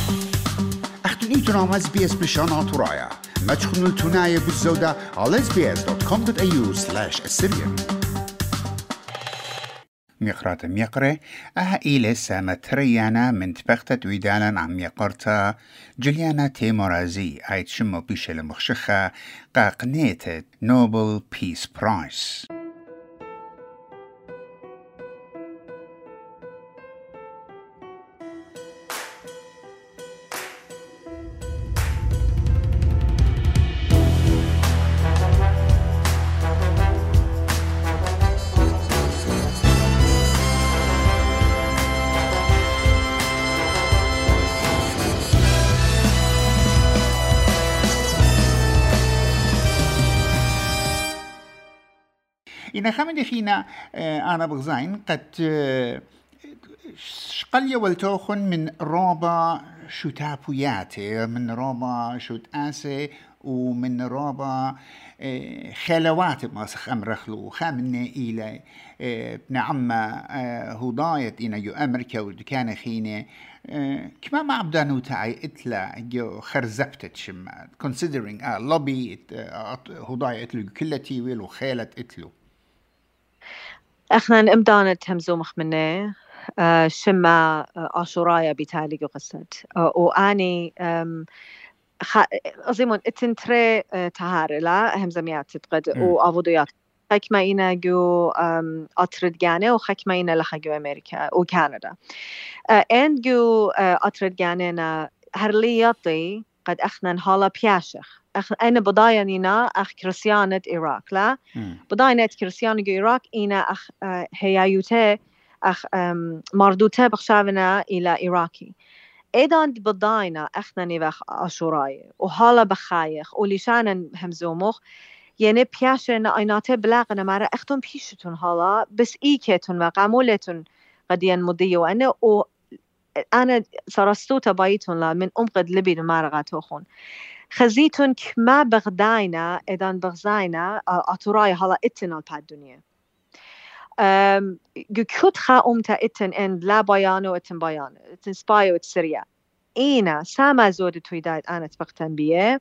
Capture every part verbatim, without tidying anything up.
اختنيتنا مع اس بي اس بلشانات ورايا ما تخنوا التناية بالزودة على اس بي اس دوت كوم دوت اي يو سلاش السريان ميقرات ميقرة أها إيلي سامة ريانا من تبختة ويدالا عم يقرتا جليانا تيمورازي عيد شمو بيشة المخشخة قاقنيتة نوبل بيس برايس إن خمد خينا أنا بغزاين قد شقلية والتوخن من رابا شو تابوياتي من رابا شو تآسي ومن رابا خلوات ماسخ أمرخلو خامنة إلى ابن عما هضاية إنا يو أمريكا ودكان خينة كما ما عبدانو تاعي إتلا جو خرزبتت شمات considering آه لوبي هضاية إتلو كلتي ويلو خيلة إتلو احنا امدانت همزومخ منه آه شما آه عاشورايا بتالي قصت آه واني خ... أظيمون اتنتري آه تهارلا همزميات تتقد وعبوديات خكما إنا جو أطرد جاني وخكما إنا لخا جو أمريكا وكندا آه ان جو آه أطرد جانينا هرلياتي قد اخنا هالا بياشخ أخ أنا بداينينا أخ كريستيانة العراق لا بداينة كريستيانة العراق إنا أخ هيايوته أخ مردوته بخشابنا إلى عراقي إيدان بداينا أخنا نبخ عاشوراي وحالا بخايخ وليشانا همزومخ يعني بياشنا أيناته بلاغنا مرة أختم بيشتون هالا بس إيكتون وقامولتون قديان مضي وأنا و أنا صرستوتا بايتون لا من أمقد لبي المارغاتوخون خزيتون كما بغداينا إذن بغزاينا أطوراي هلا إتنا البادونية كنت خا أمتا إتن إن لا بيانو إتن بيانو إتن سبايو إتسريا إينا ساما زود تويدايت أنا تبقتن بيه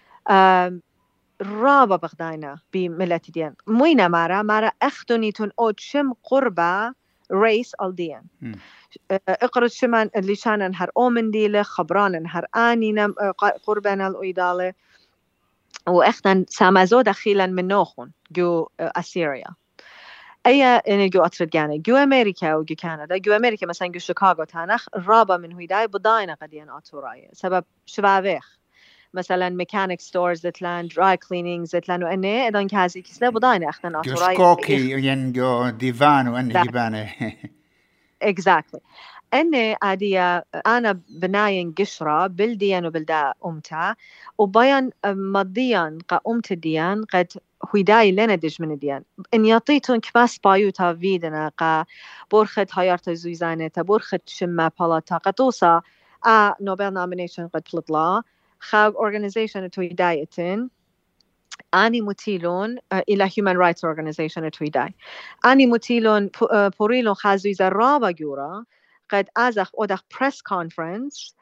رابا بغداينا بملة ديان موينا مارا مارا أخدونيتون أود شم قربة ريس الديان اقرأ شمان اللي شان نهر أومن ديله خبران نهر آني نم قربنا الأيدالة وإختن سامازو دخيلا من نوخون جو أسيريا أي إن جو أطرد جاني جو أمريكا وجو كندا جو أمريكا مثلا جو شيكاغو تانخ رابا من هيداي بداينا قديان أطوراي سبب شبابيخ مثلا ميكانيك ستورز زتلان دراي كلينينج زتلان وأني إذا كازي كسلا بداينا إختن أطوراي جو سكوكي ينجو ديفان وأني ديفانه exactly أني عادية أنا بناين قشرة بلديان وبلدا أمتا وبيان مضيان قا أمت الديان قد هيداي لنا دج من الديان إن يعطيتون كباس بايوتا فيدنا قا بورخت هايارتا زويزانة بورخت شما بالاتا قطوسا آ نوبل نومينيشن قد بلطلا خاق organization تو هيدايتين أني متيلون إلى human rights organization تو هيداي أني متيلون بوريلون خازوي زرابا جورا قد أزخ أودخ press conference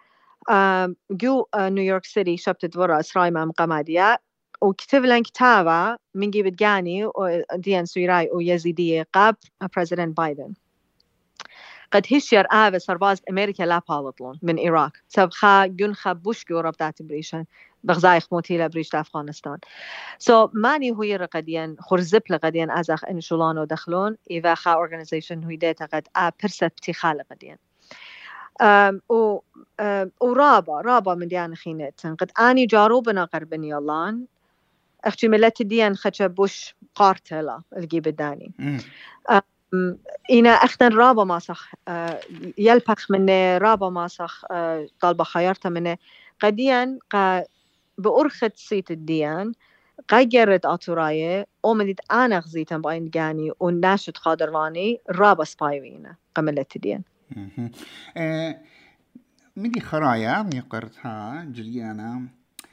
جو نيويورك سيتي شبت دورة إسرائيل مع مقامادية وكتب لن كتابة من جيبت جاني ديان سويراي ويزيدية قاب بريزيدنت بايدن قد هشير آبه سرباز أمريكا لا بالطلون من العراق سبخا جنخا بوش جورا بتاعت بريشان بغزايخ موتيلا بريش أفغانستان سو so, ماني هو يرقدين خرزب لقدين أزخ إن شلانو دخلون إذا خا organization هو داتا قد آ برسة بتخال قدين أم و أم ورابا رابا من ديان خينت قد أني جاروبنا قربني يلان أختي ملت ديان خدش بوش قارتلا الجيب الداني إنا أختن رابا ماسخ يلبخ منه رابا ماسخ طالبة خيارته منه قديان قا بأرخت سيت الديان غيرت أطوراية ومديد أنا غزيتن باين جاني وناشد خادراني رابا سبايوينا قملت الديان مدي خرايا من قرتها جليانا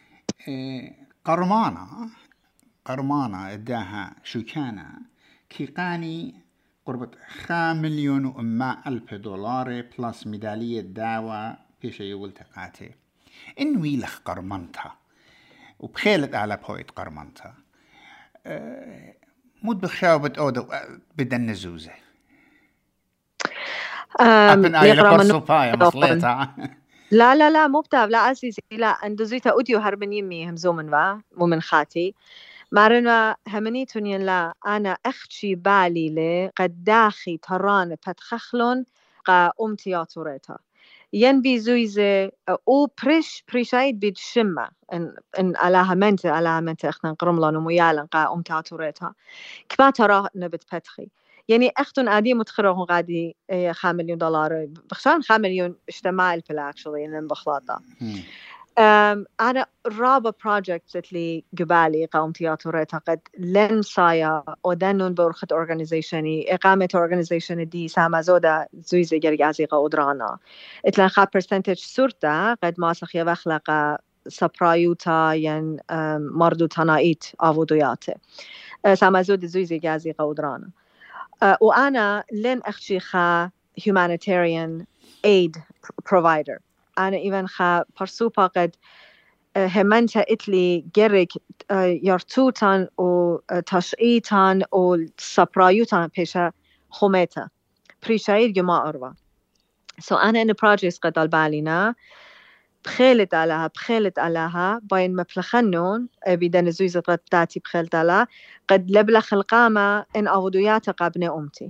قرمانة قرمانة اداها شوكانا كيقاني قربت خا مليون وما ألف دولار بلس ميدالية دعوة بيش يولتقاتي إنوي لخ قرمنتها وبخيلت على بويت قرمنتها أه مود بخشاوبت أودو بدن نزوزة أبن آي لقرصو بايا مصليتها لا لا لا مو بتاب لا أسيسي لا اندوزيتا أوديو هربن يمي همزو من با ومن خاتي مارنا همنيتون يلا أنا أختشي بالي لي قد داخي تران بتخخلون قا أمتياتوريتا ين بيزويزة أو بريش بريشايد بيتشمع إن إن علىها منت علىها منت إختن قرملان وميالن قا أمتياتوريتا كما ترى نبت بتخي يعني أختن عادي متخرجون غادي خمسة مليون دولار بخشان خمسة مليون اجتماع البلا actually إن بخلاطة أنا رابع project اللي قبالي قام تياتوريتا قد لن صايا ودنون بورخت organizationي إقامة organization دي ساما زودا زويزة جرجازي قودرانا إتلان خا percentage صورتا قد ما سخيا بخلق سبرايوتا ين مردو تنايت أفودياته ساما زودا زويزة جازي قودرانا وأنا لن أخشي خا humanitarian aid provider أنا إيفن خا برسوبا قد همنتا إتلي جرك يرتوتان وتشقيتان وسبرايوتان بيشا خميتا بريشايد جماع أروا سو so أنا إن projects قد البالينا بخيلت علىها بخيلت علىها باين مبلخنون بدن زويزة قد تاتي بخيلت علىها قد لبلخ القامة إن أودوياتا قابنة أمتي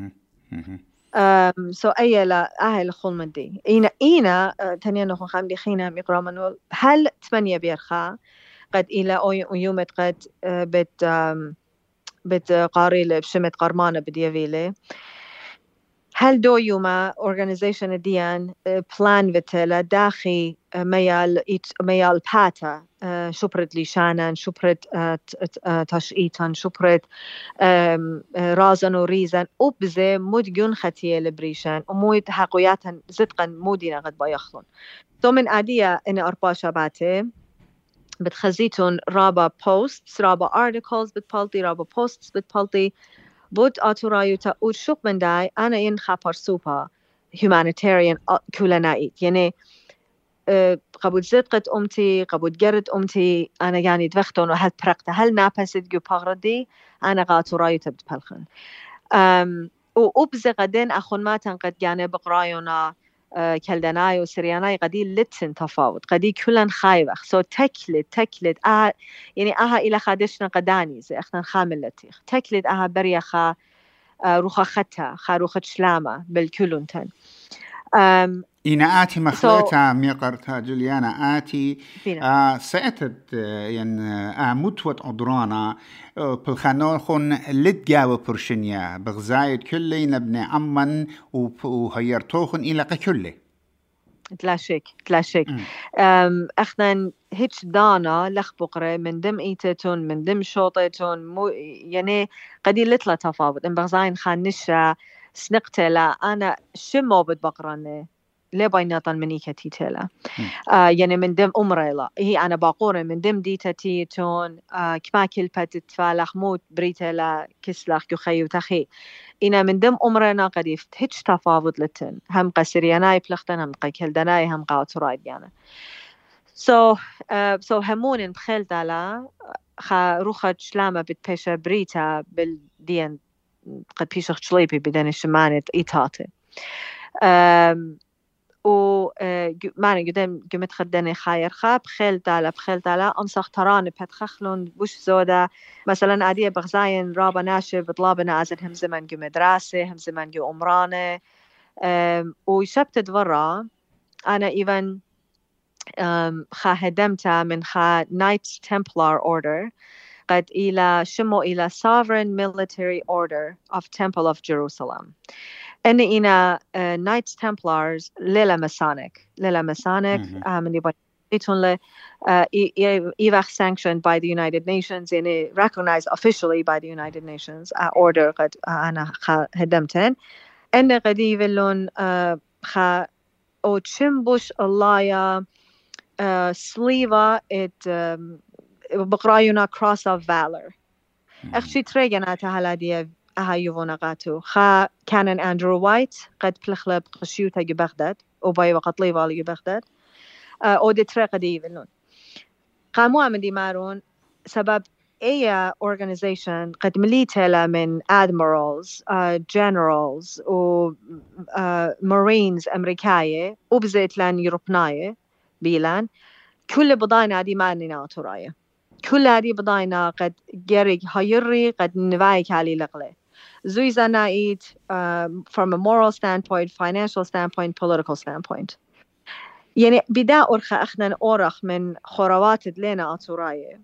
Um, so أي لا أهل خلمة دي إينا إينا تانية نخون خامدي خينا مقرأ منول هل ثمانية بيرخا قد إلى أو يومت قد بت بت قاري بشمت قرمانة بديفيلي هل دو يوما organization ديان plan بتلا داخي ميال ميال باتا شبرت لشانا شبرت تشقيتا شبرت رازن وريزن وبزي مدجون ختيه لبريشان ومود حقوياتا زدقا مودينا قد بيخلون ثم من عادية إن أربع شباتي بتخزيتون رابا posts رابا articles بتبالتي رابا posts بتبالتي بود آتورايوتا وشوك من داي أنا ين خابر سوبا humanitarian كلنائيت يعني قبول زدقت أمتي قبول جرد أمتي أنا يعني دفختون وهل برقت هل نابسد جو بغردي أنا غاتورايوتا بتبلخن وأبزي قدين أخون ما تنقد يعني بقرايونا كالدناي وسرياناي قدي لتن تفاوت قدي كلن خايبخ سو تكلد تكلد آه يعني آها إلى خادشنا قداني زي أختن خاملتي تكلد آها بريخا روخا خطة خا روخة شلامة بالكلونتن إنا آتي مخلطة so, ميقرتها جوليانا آتي آه سأتت ين آه متوت أدرانا آه بالخانون خون لتجاو برشنيا بغزايد كله نبني عمن وهيرتوخن إلى كله تلاشيك تلاشيك أخنا هيش دانا لخ بقرة من دم إيتتون من دم شوطتون مو يعني قدي لتلا تفاوت إن بغزاين خانشة سنقتلا أنا شمو بتبقرني ليه بيناتن مني كتيتلا آه يعني من دم أمريلا هي أنا باقورة من دم ديتا تيتون آه كما كلبة تفالخ موت بريتلا كسلخ كخيو تخي إنا من دم أمرنا قديف هيش تفاوت لتن هم قسرياناي بلختن هم قيكلدناي هم قاوترايد يعني so uh, so همون بخيل دالا خا روخة شلامة بتبيشة بريتا بالدين قد بيشخ شليبي بدن الشمانة إيتاتي um, و معنى قدام قمت خدني خير خاب خيل دالا بخيل دالا أنصح تران بتخخلون بوش زودا مثلا عادية بغزاين رابا ناشب بطلابنا عزن هم زمان جو مدرسة هم زمان جو أمرانة ويشبت دورا أنا إيفن خا هدمتا من خا Knights Templar Order قد إلى شمو إلى Sovereign Military Order of Temple of Jerusalem أن إنا uh, Knights Templars ليلا مسانك ليلا مسانك mm-hmm. من يبغى يتون له إيفاخ sanctioned by the United Nations and recognized officially by the United Nations uh, order قد uh, أنا هدمتن أن قد يفلون uh, خا أو تشمبوش الله يا uh, سليفا it um, بقرايونا Cross of Valor أخشي تريجنا تهلا دي أهايوفونا قاتو خا كان أندرو وايت قد بلخلب قشيوتا بغداد وباي وقت لي بالي بغداد أو دي طريقة دي يفلون قاموا من دي مارون سبب أي organization قد مليتها من admirals uh, generals و uh, marines أمريكية وبزيت لان يوروبناية بيلان كل بضاينا دي ما ناتوراية كل هذه بضاينا قد جري هيري قد نفايك علي لقلة زوي زنايت uh, from a moral standpoint financial standpoint political standpoint يعني بدا أرخى أخنا أورخ من خروات لنا أتوراية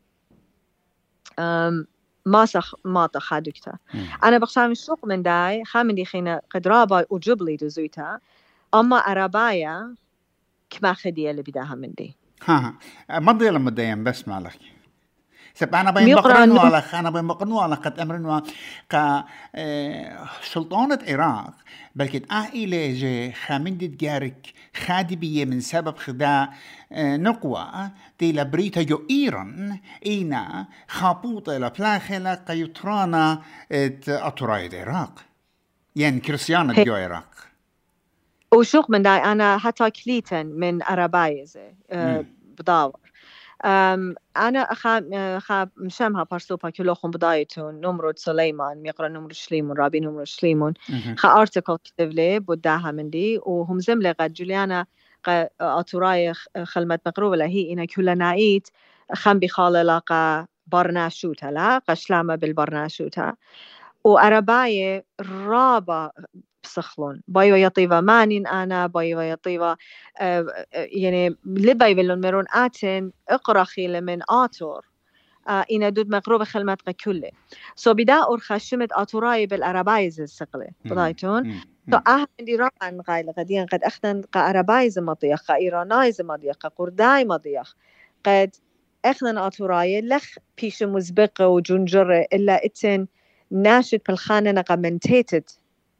ما سخ ما تخادكتا أنا بخشام الشوق من داي خامن دي خينا قد رابا وجبلي دزويتا أما أرابايا كما خدية اللي بداها من دي ها ما ضي لما دايم بس مالك سب أنا بين بقرن على أنا بين بقرن على قد أمرنا ك سلطنة العراق بلكن آئلة جه خامن دي جارك خادبية من سبب خدا نقوة دي لبريتا جو إيران إينا خابوطة لبلاخلة قيطرانا أطراي العراق يعني كريستيانة جو العراق وشوق من داي أنا حتى كليتن من أرابايزة بداور Um, أنا أخا أخا مشامها برسوبا كلهم بدايتون نمرود سليمان ميقرأ نمرود شليمون رابي نمرود شليمون خا أرتيكل كتب لي بداها من دي وهم زملة قد جوليانا قا أطراي خلمت مقروبة هي إنا كل نايت خم بخالة لقى برناشوتا لا قشلامة بالبرناشوتا وأرباية رابا بسخلون بايو يطيبا مانين أنا بايو يطيبا آه يعني لباي بلون مرون آتن اقرخي لمن آتور آه إنا دود مقروبة خلمات كله سو بدا أرخى شمت آتوراي بالأربايز السقلة بضايتون سو أهم دي رابعا غايلة قديان قد أخذن قا أربايز مضيخ قا إيرانايز مضيخ قا قرداي مضيخ قد أخذن آتوراي لخ بيش مزبقة وجنجرة إلا إتن ناشد بالخانة نقا منتيتت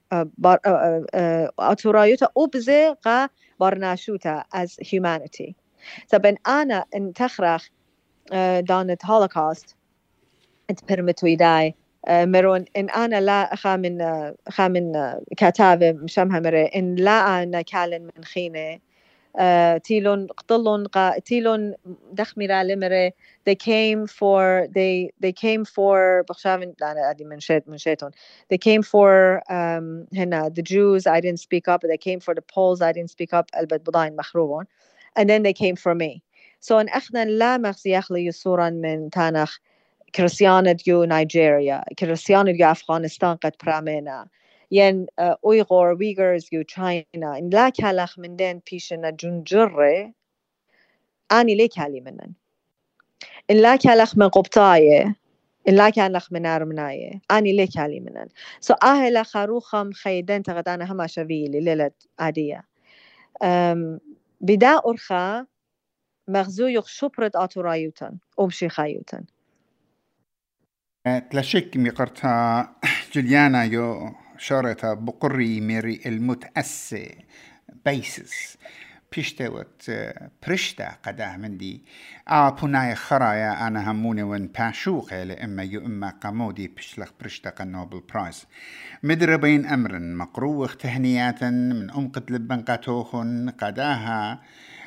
أتورايوتا أبزي قا برناشوتا as humanity طبعا أنا انتخرخ دانت هولوكوست انت برمتو يداي مرون إن أنا لا خامن خامن كتابة مشامها مرة إن لا أنا كالن من خينة Uh, تيلون قتلون قا تيلون دخميرا لمرة they came for they they came for بخشافن أنا أدي من شيت من شيتون they came for um, هنا the Jews I didn't speak up they came for the Poles I didn't speak up البت بضاين مخروبون and then they came for me so إن إحنا لا مخزي يخلي يصورا من تانخ كريستيانة ديو نيجيريا كريستيانة ديو أفغانستان قد برامينا ين أويغور ويغرز يو تشاينا إن لا كالخ من دين بيشنا جنجرة أني ليه كالي منن إن لا كالخ من قبطاية إن لا كالخ من أرمناية أني ليه كالي منن سو أهلا خروخم خيدين تغدانا هما شبيلي ليلة عادية بدا أرخا مغزو يخ شبرت آتورايوتن أبشي خايوتن تلاشك ميقرتها جوليانا يو شارتا بقري ميري المتأسي بيسس بيشتوت برشتا قداه من دي آ بناي خرايا أنا هموني وين باشوقي لإما يو إما قمودي بشلخ برشتا نوبل برايز مدربين أمر مقروخ تهنياتا من أم قتل بنقاتوخن قداها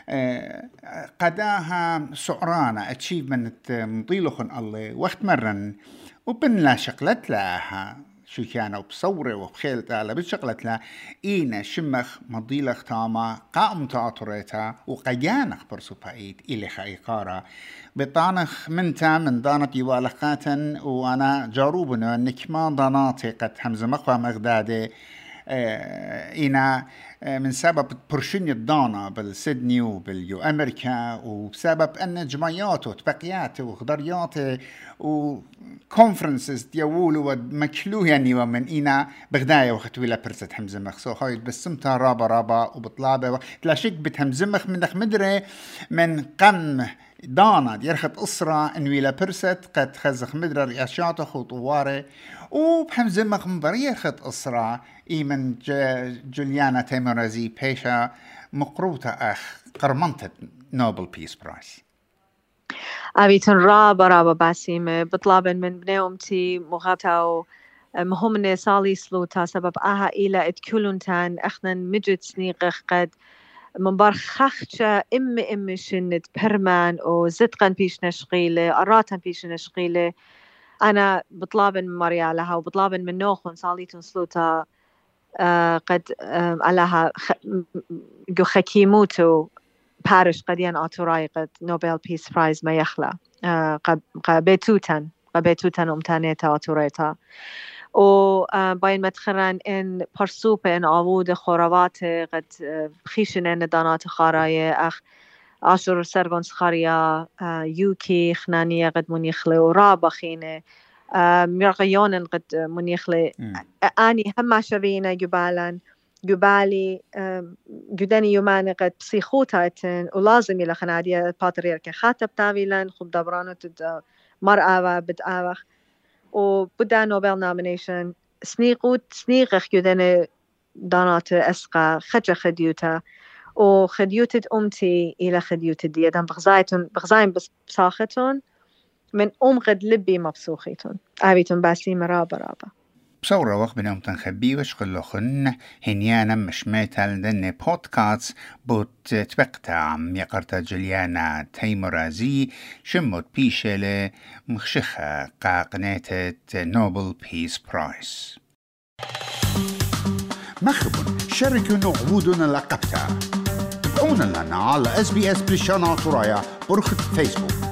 قداها سعرانة اتشيفمنت مطيلخن الله وقت مرن وبن لا شقلت لها شو كانوا بصورة وبخيل تعالى بشغلت لها إينا شمخ مضيلخ تاما قائم تعطريتا وقيانخ برسوبايد إلي خايقارا بطانخ منتا من دانت يوالخاتا وأنا جاروبنا نكما داناتي قد حمز مقوى مغدادي إينا من سبب برشنية دانا بالسيدني وباليو أمريكا وبسبب أن جمعياته وتبقياته وخضرياته وكونفرنسز ديولو ومكلوه يعني ومن إينا بغداية وقت ولا برسة حمزمخ سو هاي بسمتها رابا رابا وبطلابة تلاشيك بتحمزمخ من دخ مدري من قم دانا ديرخت أسرة إن ولا برسة قد خزخ مدري رياشاته خطواره وبحمزمخ مبرية خط أسرة إيمن جوليانا تيمورازي بيشا مقروطة أخ قرمنت نوبل بيس برايس أبي تنرابا رابا باسيمة بطلابا من بنيومتي مغابتاو مهمني صالي سلوتا سبب آها إلى اتكلونتان أخنا مجد سنيقخ قد من بار خخشة إم إم شنت برمان أو زدقا بيش نشغيلة أراتا بيش نشغيلة أنا بطلابن مريا لها وبطلابن من نوخن صاليتون سلوتا آه قد آه علىها خ... جو خكيموتو بارش قديان آتوراي قد نوبل بيس برايز ما يخلى آه قد قبيتوتن قبيتوتن أمتانيتا آتوريتا و باين متخرن إن برسوبة إن عوود خورابات قد بخيشن إن دانات خاراية أخ عشر سرغن سخاريا يوكي خنانية قد منيخلي ورابا خينة مرغيون قد منيخلي أني هم شرينا جبالا جبالي جداني يومان قد بسيخوتاتن ولازم إلى خنادية باتريركا خاتب تاويلا خب دبرانو تد مرأة بدأوخ وبدا نوبل نومينيشن سنيقوت سنيقخ جداني دانات أسقى خجة خديوتا وخديوتة أمتي إلى خديوتة دي دم بغزايتون بغزاين بس بساختون من أم قد لبي مبسوخيتون أبيتون باسي مرابا رابا بصورة وقت بنام تنخبي وشغلوخن هنيانا مشميتال دن بودكاست بوت تبقتا عم يقرتا جليانا تيمورازي شموت بيشيلة مخشخة قاقناتة نوبل بيس برايس مخبون شاركوا عبودنا لقبتا تابعونا لنا على اس بي اس بريشانا طرايا برخة فيسبوك